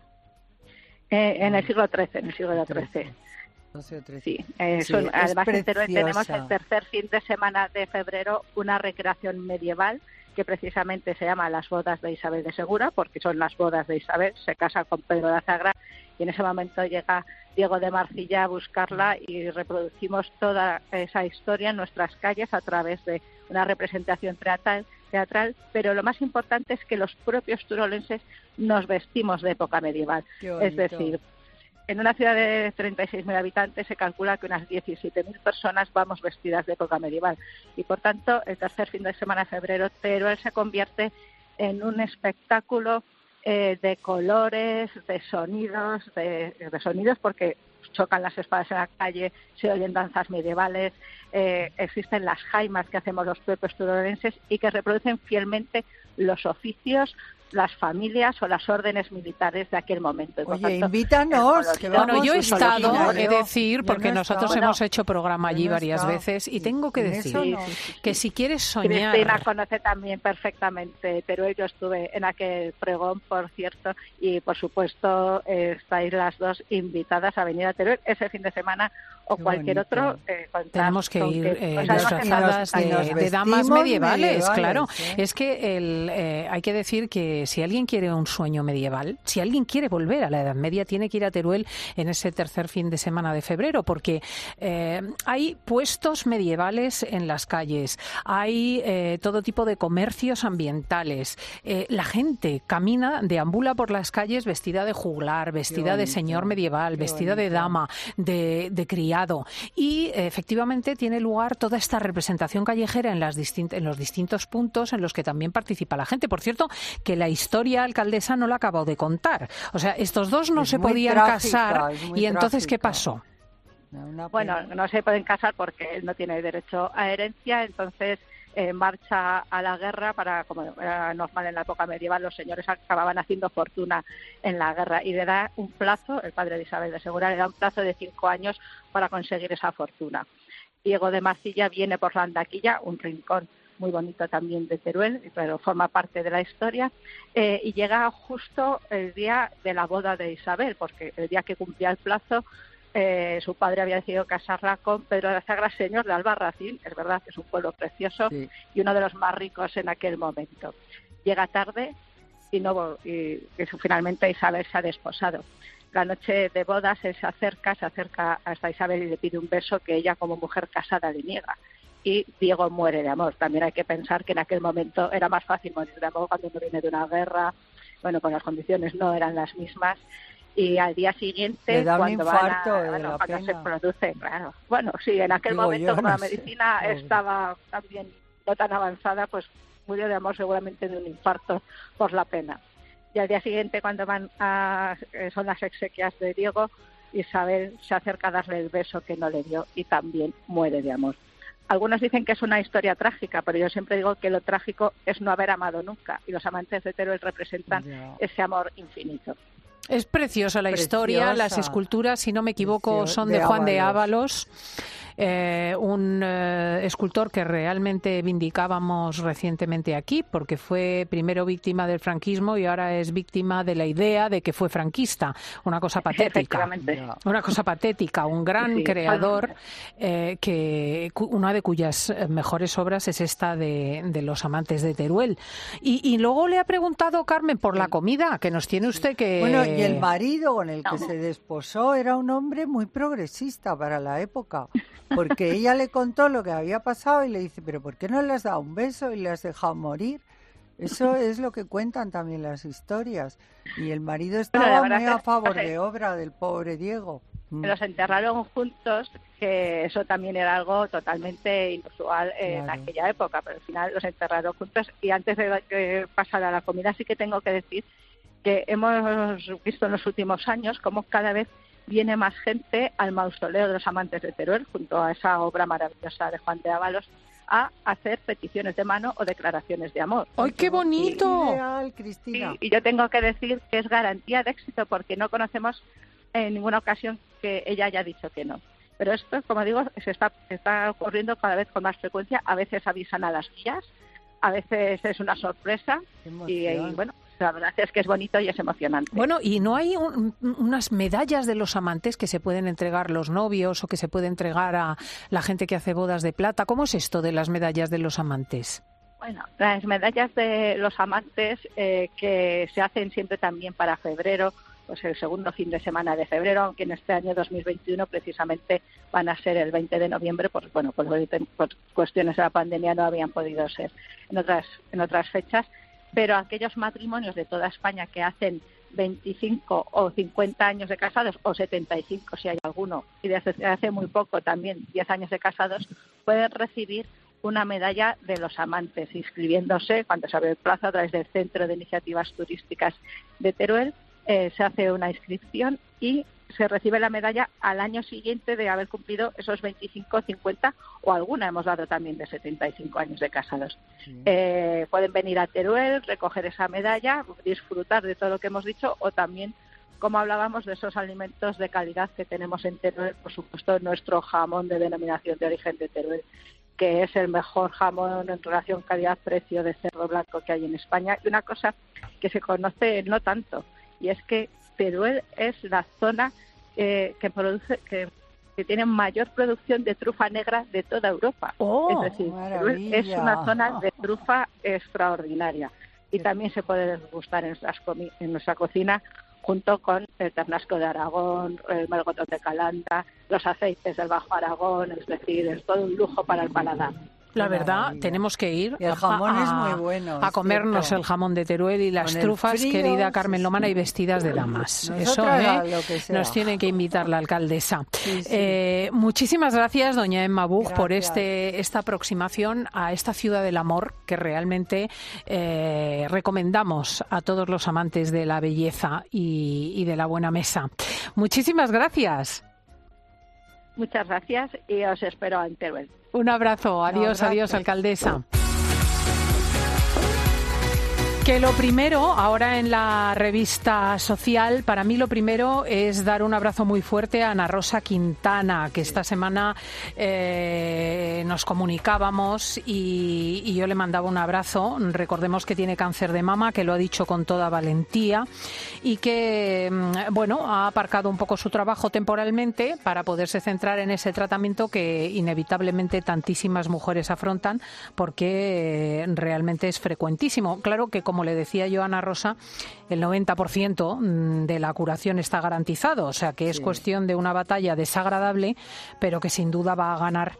Eh, en el siglo trece, en el siglo trece. Sí, eh, sí, son, además en Teruel tenemos preciosa. el tercer fin de semana de febrero una recreación medieval que precisamente se llama las bodas de Isabel de Segura, porque son las bodas de Isabel, se casa con Pedro de Azagra y en ese momento llega Diego de Marcilla a buscarla y reproducimos toda esa historia en nuestras calles a través de una representación teatral, teatral, pero lo más importante es que los propios turolenses nos vestimos de época medieval, es decir, en una ciudad de treinta y seis mil habitantes se calcula que unas diecisiete mil personas vamos vestidas de época medieval y por tanto el tercer fin de semana de febrero Teruel se convierte en un espectáculo eh, de colores, de sonidos, de, de sonidos porque chocan las espadas en la calle, se oyen danzas medievales, eh, existen las jaimas que hacemos los propios turolenses y que reproducen fielmente los oficios, las familias o las órdenes militares de aquel momento. Oye, tanto, invítanos. Que vamos, bueno, yo he estado, he de decir, porque no nosotros estado. hemos bueno, hecho programa allí no varias estado. veces y tengo que decir sí, sí, sí. que si quieres soñar... Cristina conoce también perfectamente Teruel, yo estuve en aquel pregón, por cierto, y por supuesto eh, estáis las dos invitadas a venir a Teruel ese fin de semana o Qué cualquier bonito. otro. Eh, Tenemos que ir que, eh, pues, disfrazadas de, nos de damas medievales, medievales, claro. ¿eh? Es que el, eh, hay que decir que si alguien quiere un sueño medieval, si alguien quiere volver a la Edad Media, tiene que ir a Teruel en ese tercer fin de semana de febrero, porque eh, hay puestos medievales en las calles, hay eh, todo tipo de comercios ambientales, eh, la gente camina, deambula por las calles vestida de juglar, vestida de señor medieval, vestida de dama, de, de criado, y eh, efectivamente tiene lugar toda esta representación callejera en, las distint- en los distintos puntos en los que también participa la gente. Por cierto, que la historia, alcaldesa, no la acabo de contar. O sea, estos dos no es se podían trágica, casar y entonces, trágica. ¿qué pasó? Bueno, no se pueden casar porque él no tiene derecho a herencia, entonces en marcha a la guerra para, como era normal en la época medieval, los señores acababan haciendo fortuna en la guerra y le da un plazo, el padre de Isabel de Segura le da un plazo de cinco años para conseguir esa fortuna. Diego de Marcilla viene por la Andaquilla, un rincón muy bonito también de Teruel, pero forma parte de la historia, eh, y llega justo el día de la boda de Isabel, porque el día que cumplía el plazo, eh, su padre había decidido casarla con Pedro de Azagra, señor de Albarracín, es verdad que es un pueblo precioso, sí, y uno de los más ricos en aquel momento. Llega tarde y, no, y, y finalmente Isabel se ha desposado. La noche de bodas él se acerca, se acerca hasta Isabel y le pide un beso que ella como mujer casada le niega. Y Diego muere de amor. También hay que pensar que en aquel momento era más fácil morir de amor cuando uno viene de una guerra, bueno, con las condiciones no eran las mismas. Y al día siguiente, cuando, van a, bueno, cuando se produce, claro, bueno, sí, en aquel Digo momento yo, como no la medicina sé. estaba también no tan avanzada, pues murió de amor seguramente de un infarto por la pena. Y al día siguiente, cuando van a, son las exequias de Diego, Isabel se acerca a darle el beso que no le dio y también muere de amor. Algunos dicen que es una historia trágica, pero yo siempre digo que lo trágico es no haber amado nunca, y los amantes de Teruel representan yeah. ese amor infinito. Es preciosa la Preciosa. historia, las esculturas, si no me equivoco, son de, de Juan Ábalos. de Ábalos, eh, un eh, escultor que realmente vindicábamos recientemente aquí, porque fue primero víctima del franquismo y ahora es víctima de la idea de que fue franquista. Una cosa patética. Una cosa patética. Un gran sí, creador, eh, que una de cuyas mejores obras es esta de, de Los amantes de Teruel. Y, y luego le ha preguntado Carmen por la comida, que nos tiene usted que... Bueno, y el marido con el que se desposó era un hombre muy progresista para la época, porque ella le contó lo que había pasado y le dice, pero ¿por qué no le has dado un beso y le has dejado morir? Eso es lo que cuentan también las historias. Y el marido estaba muy a favor de obra del pobre Diego. Los enterraron juntos, que eso también era algo totalmente inusual en claro. aquella época, pero al final los enterraron juntos. Y antes de que pasara la comida, sí que tengo que decir que hemos visto en los últimos años cómo cada vez viene más gente al mausoleo de los amantes de Teruel, junto a esa obra maravillosa de Juan de Ábalos, a hacer peticiones de mano o declaraciones de amor. ¡Ay, qué bonito! Y, Ideal, Cristina. Y, y yo tengo que decir que es garantía de éxito, porque no conocemos en ninguna ocasión que ella haya dicho que no. Pero esto, como digo, se está, se está ocurriendo cada vez con más frecuencia. A veces avisan a las guías, a veces es una sorpresa y, y bueno, la verdad es que es bonito y es emocionante. Bueno, ¿y no hay un, unas medallas de los amantes que se pueden entregar los novios o que se puede entregar a la gente que hace bodas de plata? ¿Cómo es esto de las medallas de los amantes? Bueno, las medallas de los amantes eh, que se hacen siempre también para febrero, pues el segundo fin de semana de febrero, aunque en este año dos mil veintiuno precisamente van a ser el veinte de noviembre, por, bueno, por, por cuestiones de la pandemia no habían podido ser en otras, en otras fechas. Pero aquellos matrimonios de toda España que hacen veinticinco o cincuenta años de casados, o setenta y cinco si hay alguno, y desde hace muy poco también diez años de casados, pueden recibir una medalla de los amantes, inscribiéndose cuando se abre el plazo a través del Centro de Iniciativas Turísticas de Teruel. Eh, se hace una inscripción y se recibe la medalla al año siguiente de haber cumplido esos veinticinco, cincuenta o alguna hemos dado también de setenta y cinco años de casados. Sí. Eh, pueden venir a Teruel, recoger esa medalla, disfrutar de todo lo que hemos dicho, o también, como hablábamos, de esos alimentos de calidad que tenemos en Teruel, por supuesto nuestro jamón de denominación de origen de Teruel, que es el mejor jamón en relación calidad-precio de cerdo blanco que hay en España. Y una cosa que se conoce no tanto, y es que Teruel es la zona eh, que produce que, que tiene mayor producción de trufa negra de toda Europa. Oh, es decir, Teruel es una zona de trufa extraordinaria y también se puede degustar en, comi- en nuestra cocina junto con el ternasco de Aragón, el melocotón de Calanda, los aceites del Bajo Aragón, es decir, es todo un lujo para el paladar. La verdad, tenemos que ir y el jamón a, es muy bueno, a comernos cierto. el jamón de Teruel y las Con trufas, frío, querida Carmen Lomana, y vestidas de damas. Eso ¿eh? nos tiene que invitar la alcaldesa. Sí, sí. Eh, muchísimas gracias, doña Emma Buch, gracias. por este esta aproximación a esta ciudad del amor que realmente eh, recomendamos a todos los amantes de la belleza y, y de la buena mesa. Muchísimas gracias. Muchas gracias y os espero en Teruel. Un abrazo. Adiós, adiós, alcaldesa. Que lo primero, ahora en la revista Social, para mí lo primero es dar un abrazo muy fuerte a Ana Rosa Quintana, que esta semana eh, nos comunicábamos y, y yo le mandaba un abrazo. Recordemos que tiene cáncer de mama, que lo ha dicho con toda valentía y que, bueno, ha aparcado un poco su trabajo temporalmente para poderse centrar en ese tratamiento que inevitablemente tantísimas mujeres afrontan, porque realmente es frecuentísimo. Claro que, como le decía yo a Ana Rosa, el noventa por ciento de la curación está garantizado, o sea que es sí. cuestión de una batalla desagradable, pero que sin duda va a ganar.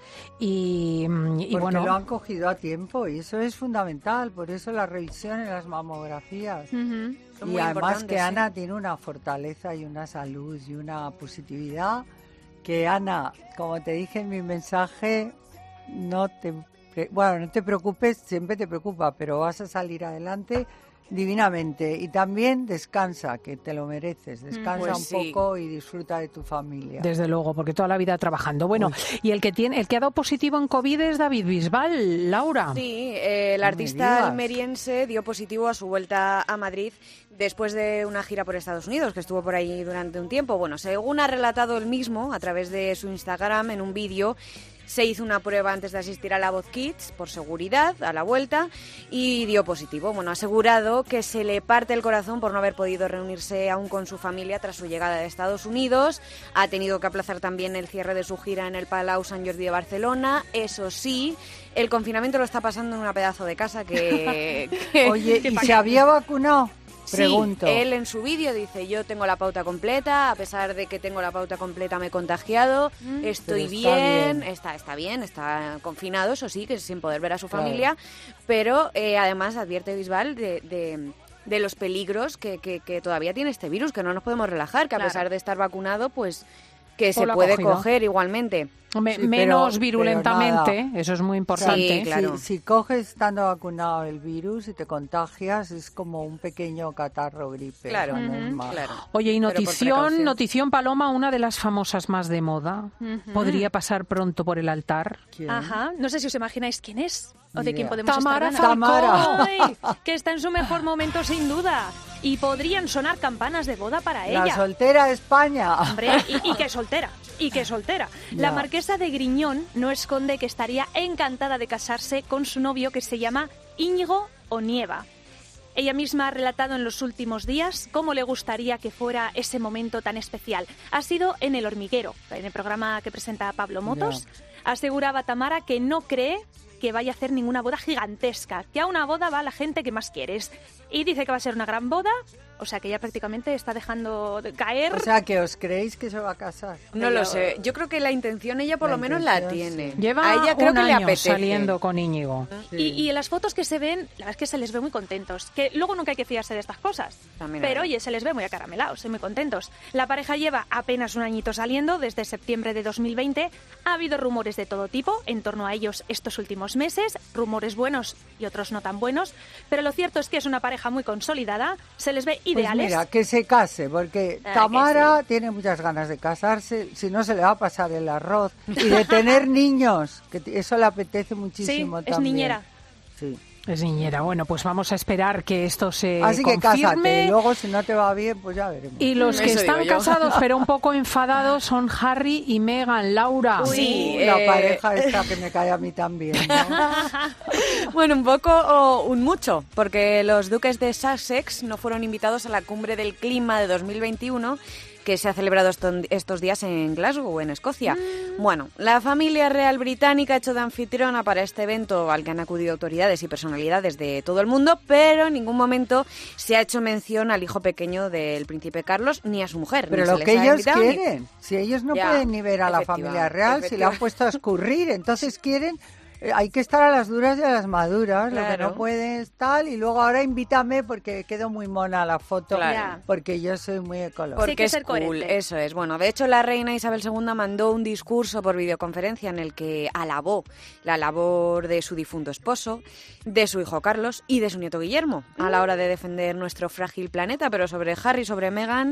Y, y Porque bueno, lo han cogido a tiempo y eso es fundamental, por eso la revisión en las mamografías. Uh-huh. Y además que Ana sí. tiene una fortaleza y una salud y una positividad que, Ana, como te dije en mi mensaje, no te... Bueno, no te preocupes, siempre te preocupa, pero vas a salir adelante divinamente. Y también descansa, que te lo mereces. Descansa pues un sí. poco y disfruta de tu familia. Desde luego, porque toda la vida trabajando. Bueno, Uy. y el que tiene, el que ha dado positivo en COVID es David Bisbal, Laura. Sí, eh, el no artista almeriense dio positivo a su vuelta a Madrid después de una gira por Estados Unidos, que estuvo por ahí durante un tiempo. Bueno, según ha relatado él mismo a través de su Instagram en un vídeo, se hizo una prueba antes de asistir a la Voz Kids, por seguridad, a la vuelta, y dio positivo. Bueno, ha asegurado que se le parte el corazón por no haber podido reunirse aún con su familia tras su llegada de Estados Unidos. Ha tenido que aplazar también el cierre de su gira en el Palau Sant Jordi de Barcelona. Eso sí, el confinamiento lo está pasando en una pedazo de casa que... que Oye, ¿y se había vacunado? Pregunto. Sí, él en su vídeo dice, yo tengo la pauta completa, a pesar de que tengo la pauta completa me he contagiado, mm, estoy bien, está bien, está está bien, está confinado, eso sí, que sin poder ver a su claro. familia, pero eh, además advierte Bisbal de... de de los peligros que, que, que todavía tiene este virus, que no nos podemos relajar, que a claro. pesar de estar vacunado, pues que se puede cogido. coger igualmente. Me, sí, menos pero, virulentamente, pero eso es muy importante. Sí, claro. Si, si coges estando vacunado el virus y te contagias, es como un pequeño catarro gripe. Claro, no uh-huh, es más. claro. Oye, y notición, notición Paloma, una de las famosas más de moda, uh-huh. podría pasar pronto por el altar. ¿Quién? Ajá, no sé si os imagináis quién es o de quién Mira. podemos Tamara estar hablando. Tamara. Ay, que está en su mejor momento sin duda. Y podrían sonar campanas de boda para ella. La soltera España. Hombre, y, y que soltera, y que soltera. Ya. La marquesa de Griñón no esconde que estaría encantada de casarse con su novio, que se llama Íñigo Onieva. Ella misma ha relatado en los últimos días cómo le gustaría que fuera ese momento tan especial. Ha sido en El Hormiguero, en el programa que presenta Pablo Motos. Ya. Aseguraba Tamara que no cree que vaya a hacer ninguna boda gigantesca, que a una boda va la gente que más quieres. Y dice que va a ser una gran boda, o sea que ya prácticamente está dejando de caer. O sea, que os creéis que se va a casar. No Pero... lo sé, yo creo que la intención ella por la lo menos la tiene. Sí. Lleva a ella creo un que año le apetece. saliendo con Íñigo. Sí. Y, y en las fotos que se ven, la verdad es que se les ve muy contentos, que luego nunca hay que fiarse de estas cosas. También Pero oye, se les ve muy acaramelados, muy contentos. La pareja lleva apenas un añito saliendo, desde septiembre de dos mil veinte. Ha habido rumores de todo tipo en torno a ellos estos últimos meses, rumores buenos y otros no tan buenos, pero lo cierto es que es una pareja muy consolidada, se les ve ideales. Pues mira, que se case, porque Ah, Tamara que sí. tiene muchas ganas de casarse, si no se le va a pasar el arroz, y de tener niños, que t- eso le apetece muchísimo Sí, también. es niñera. Sí. Es niñera. Bueno, pues vamos a esperar que esto se Así que confirme. cásate, y luego si no te va bien, pues ya veremos. Y los que Eso están digo yo. casados pero un poco enfadados son Harry y Meghan, Laura. Uy, Sí, eh, la pareja esta que me cae a mí también, ¿no? Bueno, un poco o un mucho, porque los duques de Sussex no fueron invitados a la cumbre del clima de dos mil veintiuno que se ha celebrado esto- estos días en Glasgow, en Escocia. Mm. Bueno, la familia real británica ha hecho de anfitriona para este evento al que han acudido autoridades y personalidades de todo el mundo, pero en ningún momento se ha hecho mención al hijo pequeño del príncipe Carlos ni a su mujer. Pero ni se lo les que ha ellos invitado ni- quieren, si ellos no Ya, pueden ni ver a la efectiva- familia real, si le han puesto a escurrir, entonces quieren, eh, hay que estar a las duras y a las maduras, lo que Claro. no puedes tal, y luego ahora invítame porque quedo muy mona la foto, Claro. porque yo soy muy ecológica. Porque hay que es ser cool, coherente. eso es. Bueno, de hecho la reina Isabel segunda mandó un discurso por videoconferencia en el que alabó la labor de su difunto esposo, de su hijo Carlos y de su nieto Guillermo a la hora de defender nuestro frágil planeta, pero sobre Harry y sobre Meghan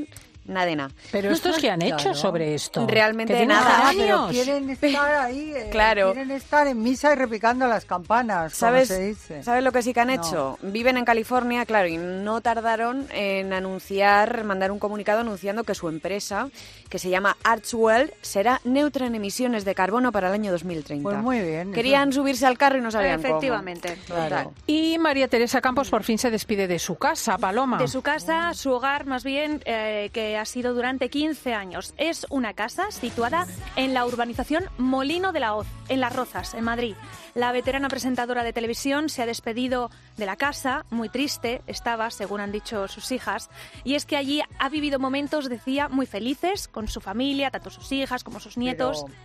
nada de nada. Pero estos que han hecho Claro. sobre esto. Realmente que tienen nada. años. Pero quieren estar ahí, eh, Claro. quieren estar en misa y repicando las campanas, como ¿Sabes, se dice. ¿Sabes lo que sí que han No. hecho? Viven en California, claro, y no tardaron en anunciar, mandar un comunicado anunciando que su empresa, que se llama Archwell, será neutra en emisiones de carbono para el año dos mil treinta. Pues muy bien. Querían subirse al carro y no sabían cómo. Efectivamente. Claro. Y María Teresa Campos por fin se despide de su casa, Paloma. De su casa, su hogar más bien, eh, que ha sido durante quince años. Es una casa situada en la urbanización Molino de la Hoz, en Las Rozas, en Madrid. La veterana presentadora de televisión se ha despedido de la casa, muy triste estaba, según han dicho sus hijas, y es que allí ha vivido momentos, decía, muy felices con su familia, tanto sus hijas como sus nietos. Pero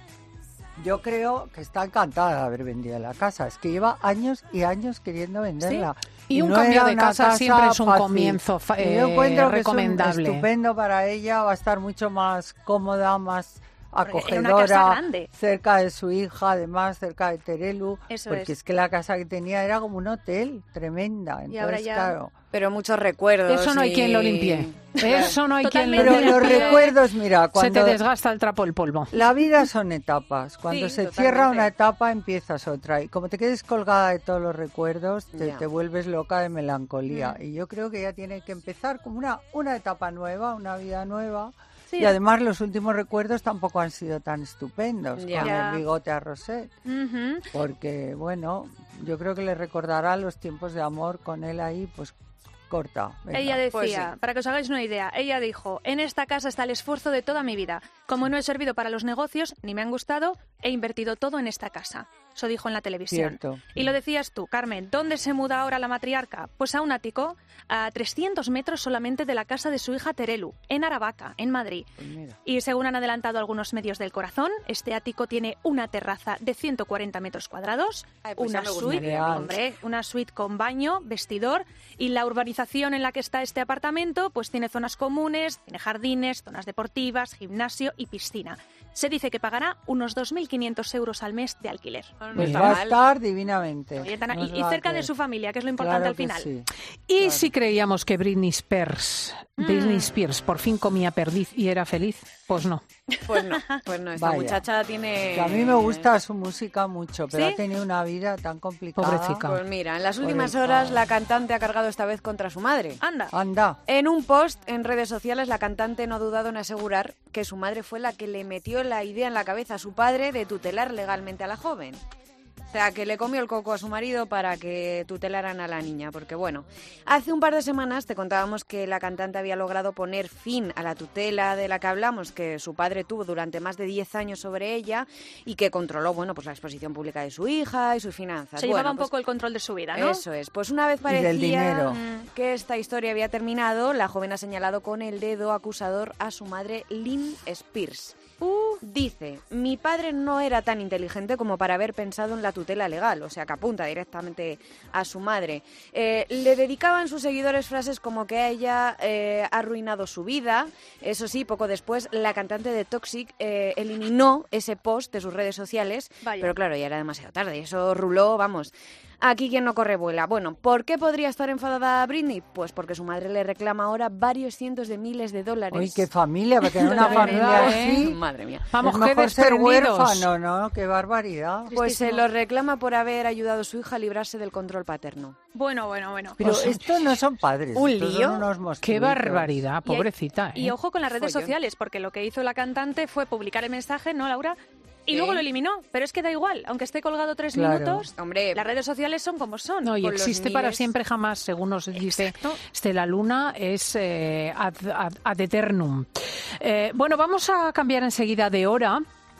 yo creo que está encantada de haber vendido la casa. Es que lleva años y años queriendo venderla. Y un no cambio era de una casa siempre es un fácil. comienzo fa- Y yo eh, encuentro que recomendable. es un estupendo para ella. Va a estar mucho más cómoda, más Porque era una casa acogedora, grande. cerca de su hija, además cerca de Terelu. Eso porque es. es que la casa que tenía era como un hotel, tremenda. Entonces, Y ahora ya- claro. Pero muchos recuerdos. Eso no hay y- quien lo limpie. Eso no hay quien lo Totalmente. Pero los limpie. recuerdos, mira, Se cuando te desgasta el trapo el polvo. la vida son etapas. Cuando Sí, se totalmente. cierra una etapa, empiezas otra. Y como te quedes colgada de todos los recuerdos, te, Ya. te vuelves loca de melancolía. Mm. Y yo creo que ya tiene que empezar como una, una etapa nueva, una vida nueva. Sí. Y además los últimos recuerdos tampoco han sido tan estupendos, Ya. con Ya. el bigote a Rosette. Ujú. Porque, bueno, yo creo que le recordará los tiempos de amor con él ahí, pues corta. Venga. Ella decía, pues sí. para que os hagáis una idea, ella dijo, en esta casa está el esfuerzo de toda mi vida. Como no he servido para los negocios, ni me han gustado, he invertido todo en esta casa. Eso dijo en la televisión. Cierto. Y lo decías tú, Carmen, ¿dónde se muda ahora la matriarca? Pues a un ático a trescientos metros solamente de la casa de su hija Terelu, en Aravaca, en Madrid. Pues mira. Y según han adelantado algunos medios del corazón, este ático tiene una terraza de ciento cuarenta metros cuadrados, Ay, pues ya una me suite, gustaría. hombre, una suite con baño, vestidor, y la urbanización en la que está este apartamento pues tiene zonas comunes, tiene jardines, zonas deportivas, gimnasio y piscina. Se dice que pagará unos dos mil quinientos euros al mes de alquiler. No Pues está va a mal. estar divinamente. Oye, tan- Nos y, y va a cerca de querer. su familia, que es lo importante Claro al que final. sí. Y Claro. si creíamos que Britney Spears, Britney Spears por fin comía perdiz y era feliz, pues no. Pues no, pues no, esta Vaya. muchacha tiene... Que a mí me gusta su música mucho, pero ¿Sí? ha tenido una vida tan complicada. Pobrecita. Pues mira, en las últimas Pobrecita. horas la cantante ha cargado esta vez contra su madre. Anda. Anda. En un post en redes sociales, la cantante no ha dudado en asegurar que su madre fue la que le metió la idea en la cabeza a su padre de tutelar legalmente a la joven. O sea, que le comió el coco a su marido para que tutelaran a la niña, porque bueno, hace un par de semanas te contábamos que la cantante había logrado poner fin a la tutela de la que hablamos, que su padre tuvo durante más de diez años sobre ella y que controló, bueno, pues la exposición pública de su hija y sus finanzas. Se Bueno, llevaba un pues poco el control de su vida, ¿no? eso es. Pues una vez Y del parecía dinero. que esta historia había terminado, la joven ha señalado con el dedo acusador a su madre, Lynn Spears. Uh, dice, mi padre no era tan inteligente como para haber pensado en la tutela legal, o sea que apunta directamente a su madre. Eh, le dedicaban sus seguidores frases como que a ella eh, ha arruinado su vida. Eso sí, poco después la cantante de Toxic eh, eliminó ese post de sus redes sociales, Vaya. pero claro, ya era demasiado tarde, eso ruló, vamos. Aquí quien no corre vuela. Bueno, ¿por qué podría estar enfadada Britney? Pues porque su madre le reclama ahora varios cientos de miles de dólares. Uy, qué familia, porque en una De familia verdad, así Madre mía. Vamos, es qué mejor ser desprendidos. huérfano, ¿no? Qué barbaridad. Pues se lo reclama por haber ayudado a su hija a librarse del control paterno. Bueno, bueno, bueno. Pero Pues- estos no son padres. ¿Un estos son lío? unos Qué monstruitos. barbaridad, Y hay- pobrecita. Y ¿eh? ojo con las redes Follón. sociales, porque lo que hizo la cantante fue publicar el mensaje, ¿no, Laura? Y Sí. luego lo eliminó. Pero es que da igual, aunque esté colgado tres Claro. minutos, Hombre, las redes sociales son como son. No, y con los existe para miles- siempre jamás, según nos dice Exacto. Estela Luna, es eh, ad, ad- ad eternum. Eh, bueno, vamos a cambiar enseguida de hora.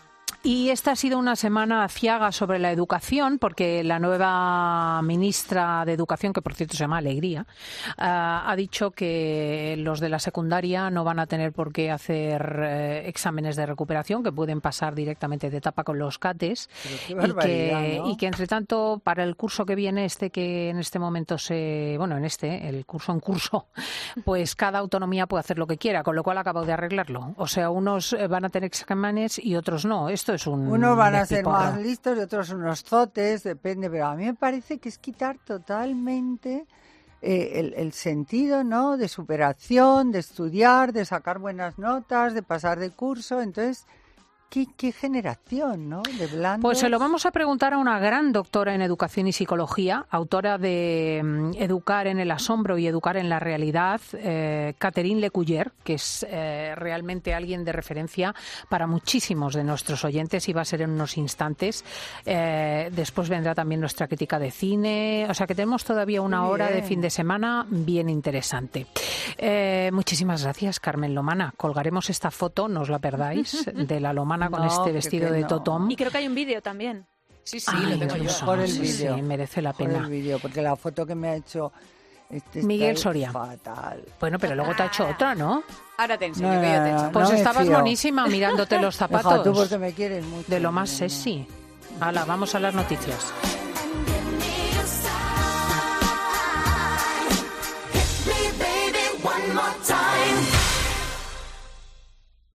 Y esta ha sido una semana aciaga sobre la educación, porque la nueva ministra de Educación, que por cierto se llama Alegría, ah, ha dicho que los de la secundaria no van a tener por qué hacer eh, exámenes de recuperación, que pueden pasar directamente de etapa con los cates. Pero qué Y barbaridad, que, ¿no? y que entre tanto para el curso que viene, este que en este momento se, bueno, en este, el curso en curso, pues cada autonomía puede hacer lo que quiera, con lo cual acabo de arreglarlo. O sea, unos eh, van a tener exámenes y otros no. Esto es un Unos van a ser despiporre. más listos y otros unos zotes, depende, pero a mí me parece que es quitar totalmente eh, el, el sentido, ¿no?, de superación, de estudiar, de sacar buenas notas, de pasar de curso. Entonces, ¿Qué, qué generación, ¿no?, de blandos? Pues se lo vamos a preguntar a una gran doctora en educación y psicología, autora de um, Educar en el asombro y Educar en la realidad, eh, Catherine Lecuyer, que es eh, realmente alguien de referencia para muchísimos de nuestros oyentes y va a ser en unos instantes. Eh, después vendrá también nuestra crítica de cine, o sea que tenemos todavía una Muy hora bien. de fin de semana bien interesante. Eh, muchísimas gracias, Carmen Lomana. Colgaremos esta foto, no os la perdáis, de la Lomana con No, este que- vestido que de no. Totom. Y creo que hay un vídeo también. Sí, sí, Ay, lo tengo Dios, yo. Por el sí, vídeo. sí, merece la Por pena. el vídeo, porque la foto que me ha hecho este está Miguel Soria. fatal. Bueno, pero luego te ha hecho otra, ¿no? Ahora te enseño No, que yo te no, he hecho. no. Pues me estabas fío. monísima mirándote los Deja zapatos. tú porque me quieres mucho. De lo más no, no. sexy. Hala, vamos a las noticias. One more time.